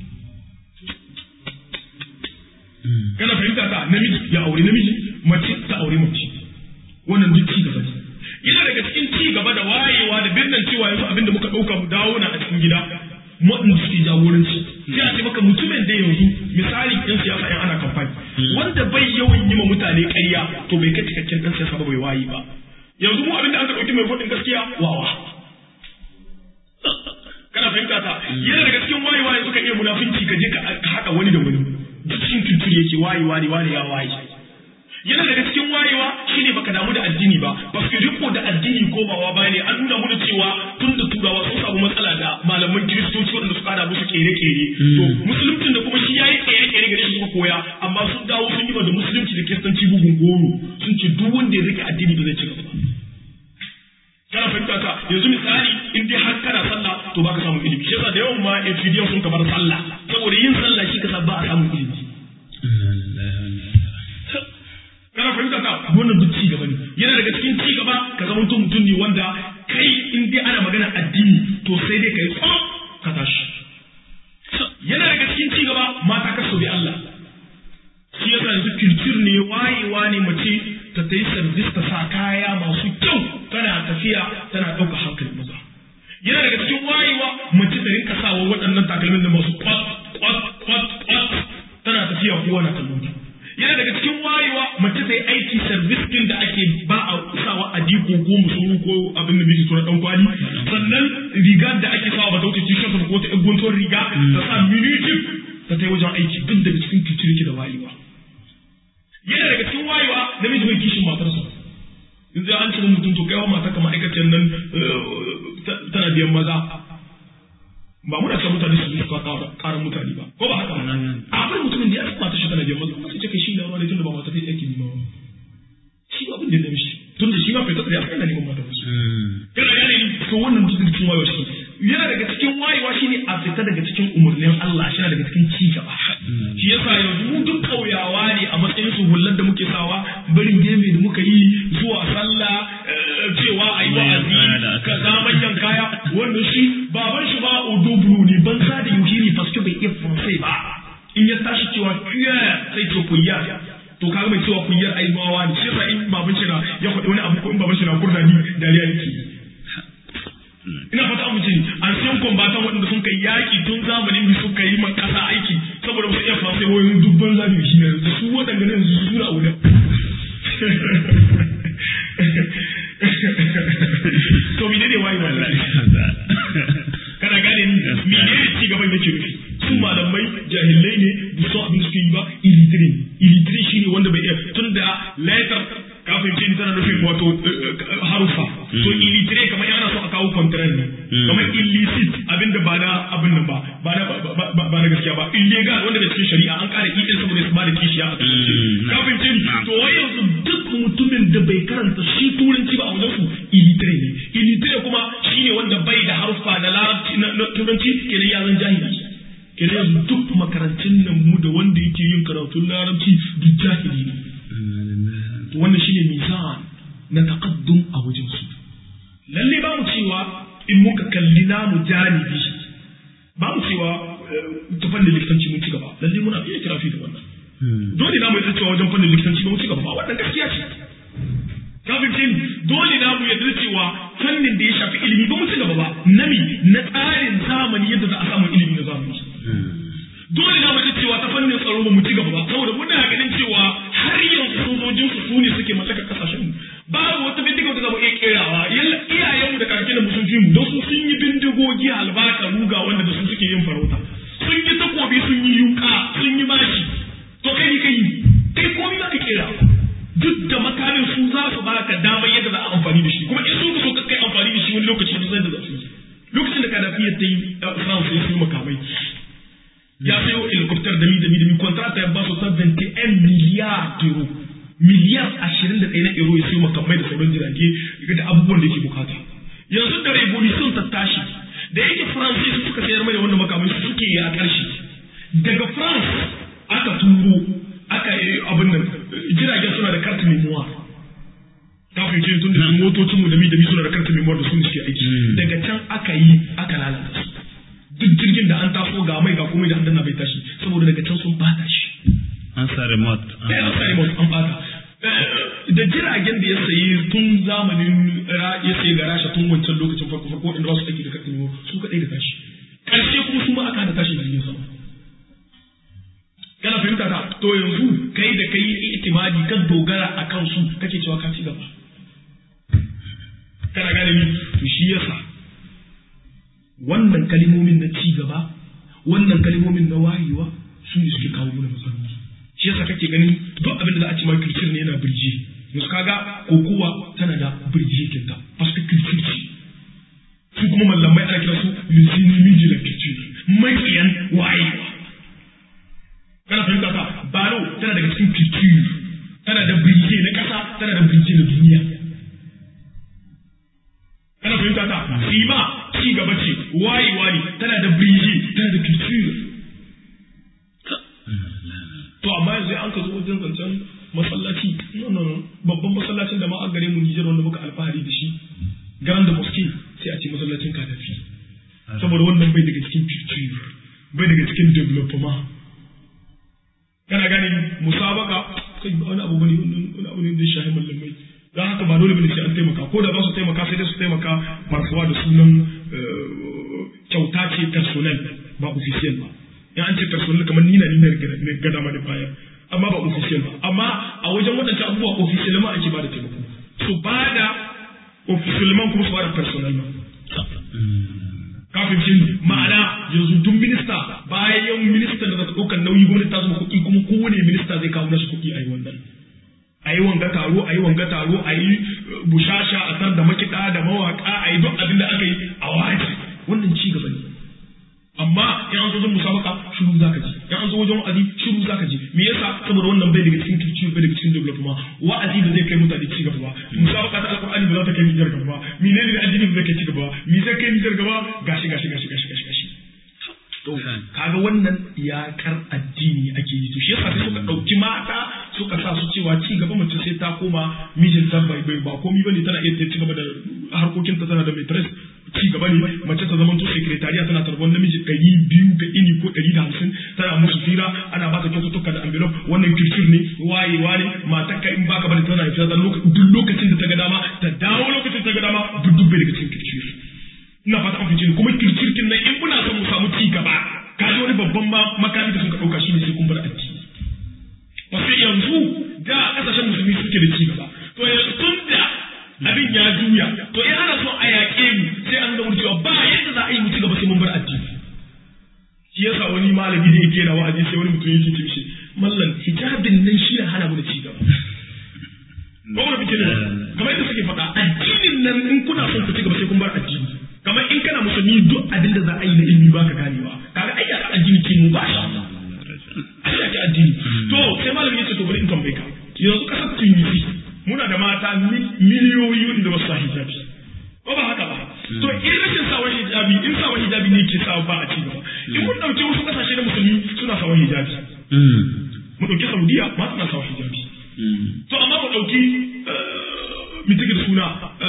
kana fahimta ta namiji ya aure namiji mace ta aure mace wannan duk ci gaba yana daga cikin ci gaba da wayewa da birnin cewa yanzu abinda muka ɗauka mu dawo na a cikin gida waɗanda suke jagoranci sai a ce maka mutumin da yanzu misali ɗan siyasa ɗan ana kamfani wanda bai yawan yi ma mutane ƙarya to bai kai cikakken ɗan siyasa ba bai wayi ba yanzu mu abinda an ka ɗauki mai faɗin gaskiya wawa kana fahimta ta yana daga cikin wayewa yanzu ka iya munafinci ka je ka haɗa wani da wani duk cikin tuntuni yake wayewa ne wani ya waye yana daga cikin wayewa shine baka damu da addini ba paske riko da addini komawa baya ne an nuna mana cewa tun da turawa sun samu matsala da malaman kiristoci wanda suka da musu kere-kere to musuluncin da kuma shi yayi kere-kere gare shi suka koya amma sun dawo sun yi da musulunci da kiristanci bugun goro sun ce duk wanda ya rike addini ba zai ci gaba kana fahimta ta yanzu misali in dai har kana sallah to baka samu ilimi shi yasa da yawan ma FDF sun kamar sallah saboda yin sallah shi kasa ba a samu ilimi kana fahimta ta wannan duk ci gaba ne yana daga cikin ci gaba ka zama mutum ne wanda kai in dai ana magana addini to sai dai kai ka tashi yana daga cikin ci gaba mata ka so bi Allah shi yasa yanzu culture ne wayewa ne mace ta yi service ta sa kaya masu kyau tana tafiya tana ɗauka hankalin maza yana daga cikin wayewa mace ta rinka sawa waɗannan takalmin da masu kwat tana tafiya kowa na kallon ta yana daga cikin wayewa mace ta yi aiki service din da ake ba a sawa a diko ko musuru ko abin da biji suna dan kwali sannan riga da ake sawa ba ta wuce t-shirt ko ta guntuwar riga ta sa minutin ta ta yi wajen aiki duk daga cikin cucurki da wayewa yana daga cikin wayewa namiji mai kishin matarsa in zai an cire mutum to kaiwa mata kama aikacin nan tana biyan maza ba muna san mutane su suka karan mutane ba ko ba haka akwai mutumin da ya fi mata shi tana biyan maza kuma ce kai shi da wani tun da ba mata ta yake nima ba shi ba abin da ya mishi tun da shi ma fita da ya fi neman mata wasu yana yana ne to wannan duk cikin wayewa shi yana daga cikin wayewa shine a fita daga cikin umarnin Allah shi daga cikin ci gaba shi yasa yanzu mu duk kauyawa ne a matsayin su hullar da muke sawa barin geme da muka yi zuwa sallah cewa ayi wa'azi kaza manyan kaya wannan shi baban shi ba odobru ne ban sa da yuhiri paske bai iya français ba in ya tashi cewa kuya sai ce kuya to kaga mai cewa kuyar ai bawa ne shi yasa in baban shi na ya faɗi wani abu ko in baban shi na kurna ni dariya yake ina fata mu ce an san kombatan waɗanda sun kai yaƙi tun zamanin da suka yi man ƙasa aiki saboda ba su iya fasa wayoyin dubban zabi shi ne da su waɗanda ne su suna wurin to mene ne wayewa kana gane ni mene ne ci gaban yake nufi su malamai jahilai ne da su abin da suke yi ba illiterate shine wanda bai iya tun da letter kafin ce tana nufin wato harufa to illiterate kamar yana so a kawo contract ne kamar illicit abinda ba na abin nan ba na gaskiya ba illegal wanda da cikin shari'a an kara idan saboda su ba da kishiya a kafin ce to wai yanzu duk mutumin da bai karanta shi turanci ba a wajen su illiterate ne illiterate kuma shine wanda bai da harufa na larabci na turanci kenan ya zan jahili kenan yanzu duk makarantun nan mu da wanda yake yin karatun larabci duk jahili ne to wannan shine mizan na taqaddum a wajen su lalle ba mu cewa in muka kalli namu janibi ba mu cewa ta fannin likitanci mun ci gaba lalle muna iya kirafi da wannan dole na mu yi cewa wajen fannin likitanci ba mu ci gaba ba wannan gaskiya ce kafin ce dole na mu yadda cewa fannin da ya shafi ilimi ba mu ci gaba ba na tsarin zamani yadda za a samu ilimi na zamani dole na mu yadda cewa ta fannin tsaro ba mu ci gaba ba saboda muna ganin cewa har yanzu sojojin su ne suke mallaka kasashen babu wata bindiga wata zama iya kerawa iyayenmu da kakannin mu sun fi mu don sun yi bindigogi albaka ruga wanda da su suke yin farauta sun yi takobi sun yi yuka sun yi mashi to kai komai za ka kera duk da makamin su za su baka damar yadda za a amfani da shi kuma in sun so ka kai amfani da shi wani lokaci da zai da za su yi lokacin da Gaddafi ya ta yi France ya siyo makamai ya sayo helicopter da mi contract ya ba su ta 21 miliyar euro miliyar 21 na euro ya sayo makamai da sauran jirage da abubuwan da yake bukata yanzu da revolution ta tashi da yake France su suka sayar mai da wannan makamai su suke ya karshe daga France aka turo aka yi abin nan jiragen suna da carte memoire kafin ce tun da motocin mu da mi suna da carte memoire da su ne suke aiki daga can aka lalata su duk jirgin da an taso ga mai ga komai da an bai tashi saboda daga can sun bata shi an sa remote an bata da jiragen da ya sayi tun zamanin ya sayi ga Rasha tun wancan lokacin farko inda ba su aiki da carte memoire su kadai da tashi karshe kuma su ma aka hada tashi jirgin sama kana fahimta ta to yanzu kai da kai itimadi kan dogara akan su kake cewa ka ci gaba kana gane ni to shi yasa wannan kalimomin na ci gaba wannan kalimomin na wayewa su ne suke kawo mana matsaloli shi yasa kake ganin duk abin da za a ce ma culture ne yana birji yanzu kaga kokowa tana da birji kinta parce que culture ce su kuma mallamai ana kira su l'enseignement de la culture makiyan wayewa kana fahimta ta balo tana daga cikin culture tana da birji na kasa tana da birji na duniya kana fahimta ta sima ci gaba ce wayewa ne tana da birji tana da culture to amma yanzu an ka zo wajen zancen masallaci babban masallacin da ma a gare mu Nijar wanda muka alfahari da shi Grand Mosque sai a ce masallacin Kadafi saboda wannan bai daga cikin culture bai daga cikin development kana gane musabaka kai wani abu bane wani abu ne da shahi mallamai dan haka ba dole bane sai an taimaka ko da za su taimaka sai dai su taimaka marfuwa da sunan kyauta ce personnel ba official ba in an ce personnel kamar ni na ga dama da baya amma ba official ba amma a wajen waɗancan abubuwa official ma ake ba da taimako su ba da official man kuma su ba da personnel ma kafin shi ma'ana yanzu duk minista bayan minista da ta ɗaukar nauyi gwamnati ta zuba kuɗi kuma kowane minista zai kawo nashi kuɗi a yi wannan a yi wanga taro a yi bushasha a tar da makiɗa da mawaƙa a yi duk abin da aka yi a waje wannan ci gaba ne amma in an zo wajen musabaka shiru zaka ji in an zo wajen wa'azi shiru zaka ji me yasa saboda wannan bai daga cikin culture bai daga cikin development wa'azi ba zai kai mutane ci gaba ba musabaka ta alqur'ani ba za ta kai Nijar gaba ba menene da addini ba zai kai ci gaba ba me zai kai Nijar gaba gashi to kaga wannan iyakar addini ake yi to shi yasa sai suka dauki mata suka sa su cewa ci gaba mace sai ta koma mijin ta bai ba komai bane tana iya ci gaba da harkokin ta tana da mai ci gaba ne mace ta zama to secretariat tana tarbon namiji 200 ga ini ko 150 tana musu fira ana ba ta kyaututtuka da envelope wannan kirkir ne wayewa ne matar ka in baka bane tana fira duk lokacin da ta ga dama ta dawo lokacin da ta ga dama duk bai daga cikin kirkir ina fata an fice kuma kirkirkin nan in kuna son mu samu ci gaba ka ji wani babban makami da suka dauka shine sai kun bar addini wasu yanzu da kasashen musulmi suke da ci gaba to yanzu tun da abin ya juya to in ana so a yaƙe mu sai an ga cewa ba yadda za a yi mu ci gaba sai mun bar addini shi yasa wani malami da yake na wa'azi sai wani mutum yake ce mishi mallan hijabin nan shi ne hana mu da ci gaba ba mu fice ne kamar yadda suke faɗa addinin nan in kuna son ku ci gaba sai kun bar addini kamar in kana musulmi duk abin da za a yi na ilimi baka ganewa kaga ai aka addini ke mu ba shi ai aka addini to sai malami ya ce to bari in tambaye ka yanzu kasar Tunisia muna da mata miliyoyi da wasu sa hijabi ko ba haka ba to in rashin sawa hijabi in sawa hijabi ne ke sawa ba a ci gaba in mun dauke wasu kasashe na musulmi suna sawa hijabi mu dauki Saudiya ma suna sawa hijabi to amma mu dauki mitigar suna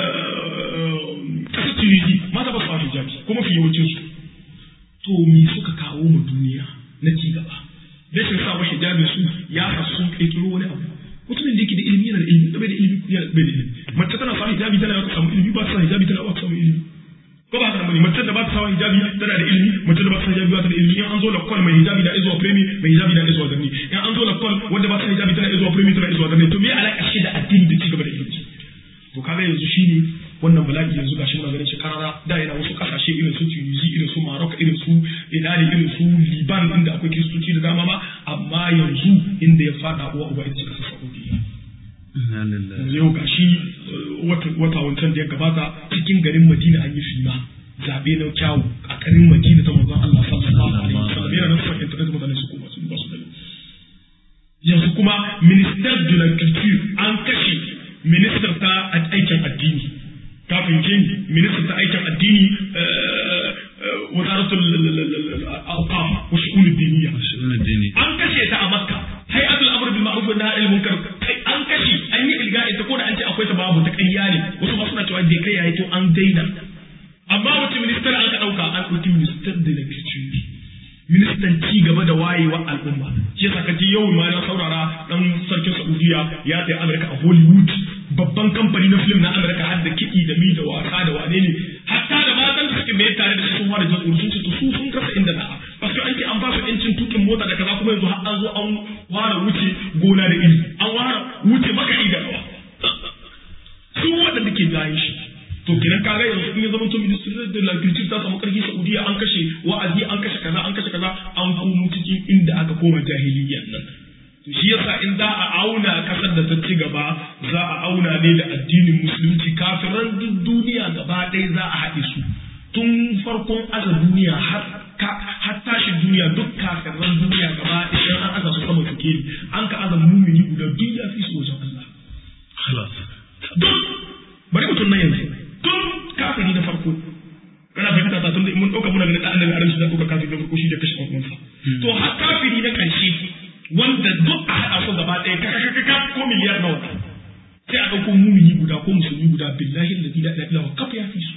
kasar Tunisia mata ba su sawa hijabi kuma fi yawancin su to me suka kawo mu duniya na ci gaba rashin sawa hijabi su ya sa sun kirkiro wani abu mutumin da yake da ilimi yana da ilimi da bai da ilimi yana bai da ilimi mace tana samun hijabi tana ta samu ilimi ba ta samun hijabi tana ba ta samu ilimi ko ba ta da mace da ba ta samun hijabi tana da ilimi mace da ba ta samun hijabi ba ta da ilimi in an zo lakwal mai hijabi da izuwa premi mai hijabi da izuwa garni in an zo lakwal wanda ba ta hijabi tana izuwa premi tana izuwa garni to me alaka shi da addini da cigaba da ilimi to kaga yanzu shine wannan bala'i yanzu gashi muna ganin shi karara da yana wasu kasashe irin su Tunisia irin su Morocco irin su Italy irin su Liban inda akwai kiristoci da dama ma amma yanzu inda ya fada uwa uba ita ce kasar Saudiya yau ga shi wata wancan da ya gabata cikin garin Madina an yi fima zabe na kyawu a garin Madina ta manzon Allah sallallahu alaihi wasallam yana nan sai internet mutane su kuma sun ba su gani yanzu kuma minister de la culture an kashe minister ta aikin addini kafin kin minister ta aikin addini wazaratul awqaf wa shu'un ad-diniyya an kashe ta a Makka hay'atul amr bil ma'ruf wa nahy anil munkar an kashe an yi ilga'i ta ko da an ce akwai ta babu ta ƙarya ne wasu ba suna cewa da kai yayi to an daina amma wata minister an ka dauka an dauki minister da culture ministan ci gaba da wayewa al'umma shi yasa kaji yau ma na saurara dan sarkin Saudiya ya tafi America a Hollywood babban kamfani na film na America har da kiɗi da mi da wasa da wane ne hatta da matan da suke mai tare da su sun fara jin sun ce to su sun rasa inda na parce que an ce an ba su yancin tukin mota da kaza kuma yanzu har an zo an ware wuce gona da iri an ware wuce makaɗi da rawa su waɗanda ke gayin shi to kenan kaga yanzu in ya zama to ministry da agriculture ta samu karfi Saudiya an kashe wa'azi an kashe kaza an komo cikin inda aka koma jahiliyyan nan to shi yasa in za a auna da ta ci gaba za a auna ne da addinin musulunci kafiran duk duniya gaba ɗaya za a haɗe su tun farkon aza duniya har tashin duniya duk kafiran duniya gaba ɗaya an aza su sama suke an ka aza mumini guda duk ya fi su wajen Allah duk bari mutum na yanzu tun kafiri na farko kana fahimta ta tun da mun ɗauka muna ganin ɗan annabi adam shi da ɗauka kafiri na farko shi da kashe kwakwansa to har kafiri na ƙarshe wanda duk a haɗa su gaba ɗaya kaka ko miliyar nawa sai a ɗauko mumini guda ko musulmi guda billahi da ila ila kafa ya fi su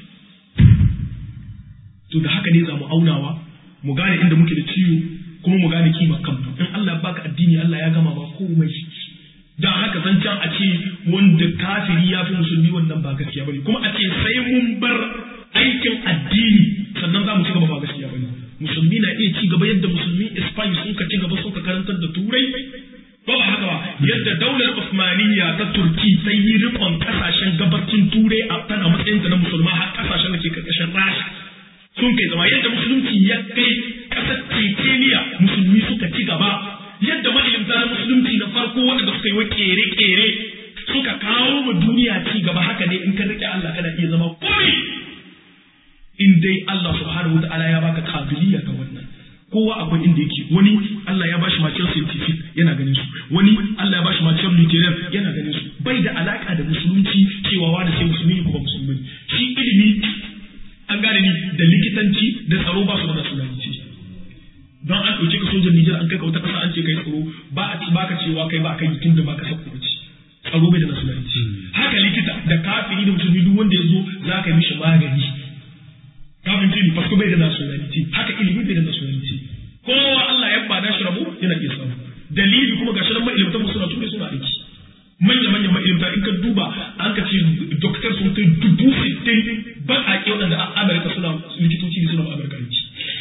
to da haka ne za mu aunawa mu gane inda muke da ciwo kuma mu gane kima kanmu in Allah ya baka addini Allah ya gama ba komai dan haka zancan a ce wanda kafiri ya fi musulmi wannan ba gaskiya bane kuma a ce sai mun bar aikin addini sannan za mu ci gaba ba gaskiya bane musulmi na iya ci gaba yadda musulmi Spain sun ka ci gaba sun ka karantar da turai ba haka ba yadda daular Usmaniyya ta Turki ta yi rikon kasashen gabacin turai a tana matsayin ta na musulma har kasashen da ke karkashin Rasha sun kai zama yadda musulunci ya kai kasar Chechnya musulmi suka ci gaba yadda ma'ilimta na musulunci na farko waɗanda suka yi wa kere-kere suka kawo ma duniya ci gaba haka ne in ka rike Allah kana iya zama komai in dai Allah subhanahu wa ta'ala ya baka kabiliya ga wannan kowa akwai inda yake wani Allah ya bashi maciyar scientific yana ganin su wani Allah ya bashi maciyar nuclear yana ganin su bai da alaka da musulunci cewa wani sai musulmi ko ba musulmi shi ilimi an gane ni da likitanci da tsaro ba su da nationality don an ɗauke ka sojan Nijar an kai ka wata ƙasa an ce kai tsaro ba a ci baka cewa kai ba kai tun da ba ka sakko ba ci tsaro bai da nationality haka likita da kafiri da musulmi duk wanda ya zo za ka yi mishi magani kafin fili fasko bai da nationality haka ilimi bai da nationality kowa Allah ya bada shi rabo yana iya samu dalili kuma gashi nan ma'ilmtan mu suna ture suna aiki manya ma'ilmta in ka duba an ka ce doktor sun kai 60,000 ba a ke wadanda a Amerika suna likitoci da suna Amerika aiki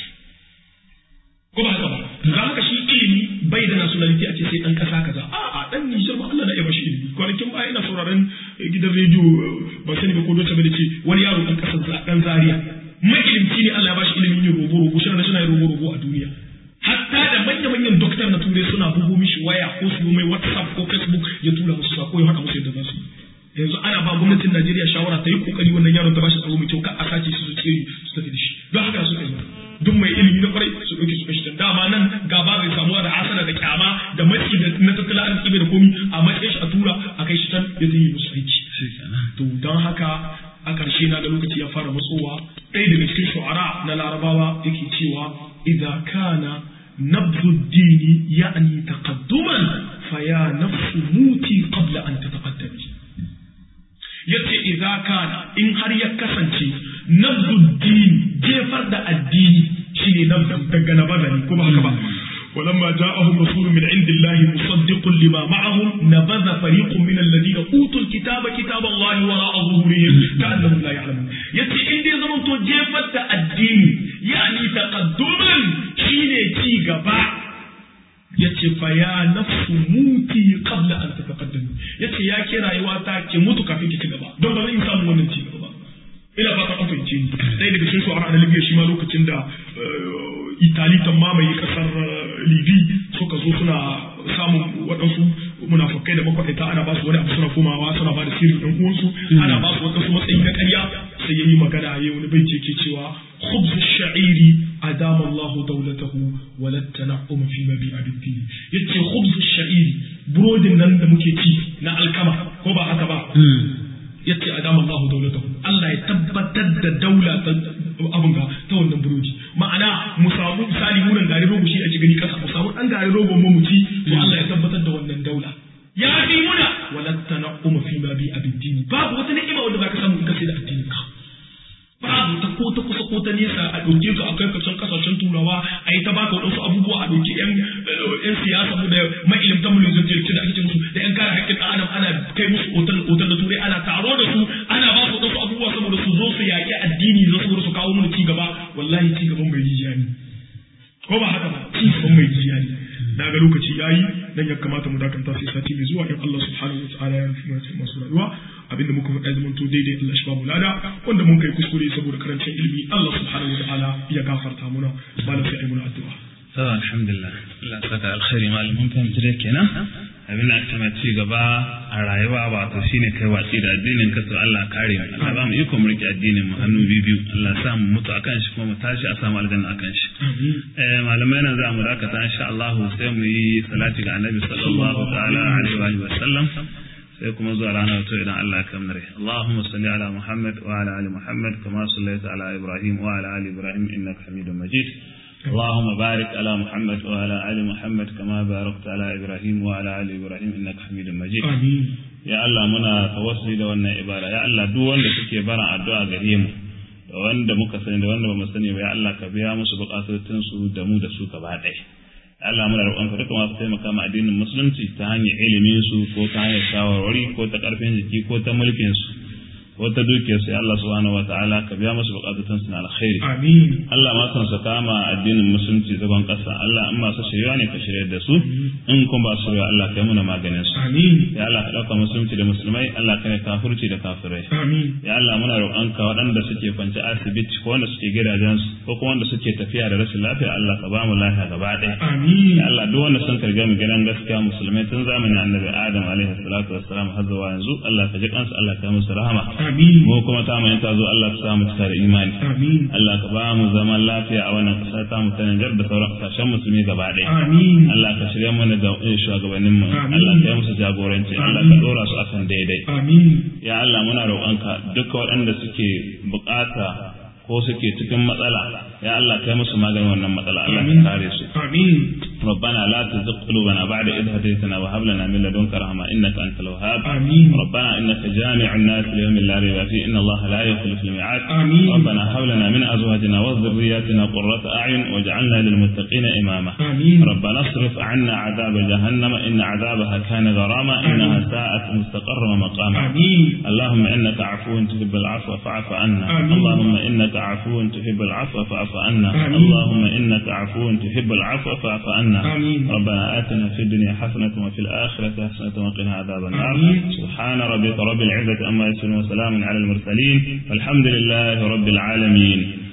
ko ba haka ba za haka shi ilimi bai da nationality a ce sai dan kasa kaza a dan Nijar ba Allah na iya bashi ilimi kwanakin baya ina sauraron gidan rediyo ba sani ba ko doce ba da ce wani yaro dan kasar dan Zaria mailimci ne Allah ya bashi ilimin yin robo shi na yin robo a duniya hatta da manyan doktor na turai suna bugo mishi waya ko su mai WhatsApp ko Facebook ya tura musu sako ya haɗa musu yadda za su yanzu ana ba gwamnatin Najeriya shawara ta yi kokari wannan yaron ta bashi tsaro mai kyau ka a sace su tsere su tafi da shi don haka suka yi duk mai ilimi na kwarai su ɗauki su kashi dama nan gaba bai samuwa da hasana da kyama da matsi da na tattalin arziki da komi a matsayin shi a tura a kai shi can ya yi musu aiki to don haka a ƙarshe na da lokaci ya fara matsowa ɗaya daga cikin shu'ara na larabawa yake cewa idza kana nabdhu ad-dini ya'ni taqadduman fa ya nafsu muti qabla an tataqaddami yace idza kana in har ya kasance nabdhu ad-din jefar da addini shine nabdhu daga nabazani kuma haka ba ولما جاءهم رسول من عند الله مصدق لما معهم نبذ فريق من الذين اوتوا الكتاب كتاب الله وراء ظهورهم كانهم لا يعلمون يتي عندي زمن تو جيفت الدين يعني تقدما شيني تي غبا yace fa ya nafsu muti qabla an tataqaddami yace ya ke rayuwa ta ke mutu kafin ki ci gaba don ba zan samu wannan ci gaba ina ba ta fahimce ni dai daga cikin shu'ara na Libya shi ma lokacin da Italy ta mamaye kasar Libya suka zo suna samun waɗansu munafukai da makwaɗaita ana ba su wani abu suna komawa suna ba da sirri ɗan uwansu ana ba su waɗansu matsayi na ƙarya sai yayi magana yayi wani bai ce ke cewa khubzu sha'iri adama Allah dawlatahu wa la tan'um fi mabi'a bid-din yace khubzu sha'iri burodin nan da muke ci na alkama ko ba haka ba yace adama Allah dawlatahu Allah ya tabbatar da daula ta abun ga ta wannan burodi ma'ana mu samu misali mu nan gari rogo shi a gani kasa mu samu dan gari rogo mu ci to Allah ya tabbatar da wannan daula ya fi muna walan tanqum fi ma bi abdini babu wata ni'ima wanda zaka samu in ka sai da addinin ka babu ta ko ta kusa ko ta nesa a dauke ka akai ka can kasashen turawa ai ta baka wadansu abubuwa a dauke yan siyasa mu da mailimtan mu da ake ce musu da yan kare haƙƙin adam ana kai musu otal da turai ana taro da su ana ba su wadansu abubuwa saboda su zo su yaƙi addini zo su kawo mu ci gaba wallahi ci gaban mai jiya ne ko ba haka ba ci gaban mai jiya ne daga lokaci yayi dan ya kamata mu dakanta sai sati mai zuwa in Allah subhanahu wa ta'ala ya rufe masu rayuwa abinda muka faɗa zaman to daidai Allah shi ba mu lada wanda mun kai kuskure saboda karancin ilimi Allah subhanahu wa ta'ala ya gafarta muna malam sai ai muna addu'a alhamdulillah Allah saka alkhairi malamin fahimta kenan abin da aka ma ci gaba a rayuwa wato shine kai watsi da addinin ka to Allah kare mu Allah ba mu iko mu rike addinin mu hannu biyu Allah sa mu mutu akan shi kuma mu tashi a samu aljanna akan shi malamai nan za mu dakata insha Allah sai mu yi salati ga Annabi sallallahu ta'ala alaihi wa sallam sai kuma zuwa rana to idan Allah ya kamare Allahumma salli ala Muhammad wa ala ali Muhammad kama sallaita ala Ibrahim wa ala ali Ibrahim innaka Hamidum Majid اللهم بارك على محمد وعلى آل محمد كما باركت على إبراهيم وعلى آل إبراهيم إنك حميد مجيد يا الله منا توسلي da wannan ibada ya Allah duk wanda suke bara addu'a gare mu da wanda muka sani da wanda bamu sani ba ya Allah ka biya musu bukatun su da mu da su gaba ɗaya Allah muna roƙon ka duka masu taimaka ma addinin musulunci ta hanyar ilimin su ko ta hanyar shawarwari ko ta ƙarfin jiki ko ta mulkin su wata dukiyar sai Allah subhanahu wataala ka biya musu bukatun su na alkhairi amin Allah ma san sa kama addinin musulunci zagon kasa Allah in masu shirya ne ka shirya da su in kun ba su Allah kai muna maganin su amin ya Allah ka dauka musulunci da musulmai Allah kai kafirci da kafirai amin ya Allah muna roƙon ka waɗanda suke kwance asibiti ko wanda suke gidajen su ko kuma wanda suke tafiya da rashin lafiya Allah ka ba mu lafiya gaba ɗaya amin ya Allah duk wanda sun karga mu gidan gaskiya musulmai tun zamanin Annabi Adam alaihi salatu wassalam har zuwa yanzu Allah ka ji kansu Allah ka musu rahama amin mu kuma ta mai ta zo Allah ka samu cika da imani amin Allah ka ba mu zaman lafiya a wannan kasa ta mu ta Niger da sauran kasashen musulmi gaba ɗaya amin Allah ka shirya mana da shugabannin mu Allah ka yi musu jagoranci Allah ka dora su akan daidai amin ya Allah muna roƙonka duka waɗanda suke bukata ko suke cikin matsala ya Allah kai musu maganin wannan matsala Allah ka kare su amin ربنا لا تزغ قلوبنا بعد إذ هديتنا وهب لنا من لدنك رحمة إنك أنت الوهاب آمين ربنا إنك جامع الناس ليوم لا ريب فيه إن الله لا يخلف الميعاد آمين ربنا هب لنا من أزواجنا وذرياتنا قرة أعين واجعلنا للمتقين إماما آمين ربنا اصرف عنا عذاب جهنم إن عذابها كان غراما إنها ساءت مستقرا ومقاما آمين اللهم إنك عفو تحب العفو فاعف عنا اللهم إنك عفو تحب العفو فاعف عنا اللهم إنك عفو تحب العفو فاعف عنا آمين ربنا آتنا في الدنيا حسنة وفي الآخرة حسنة وقنا عذاب النار سبحان ربك رب العزة أما يصفون وسلام على المرسلين والحمد لله رب العالمين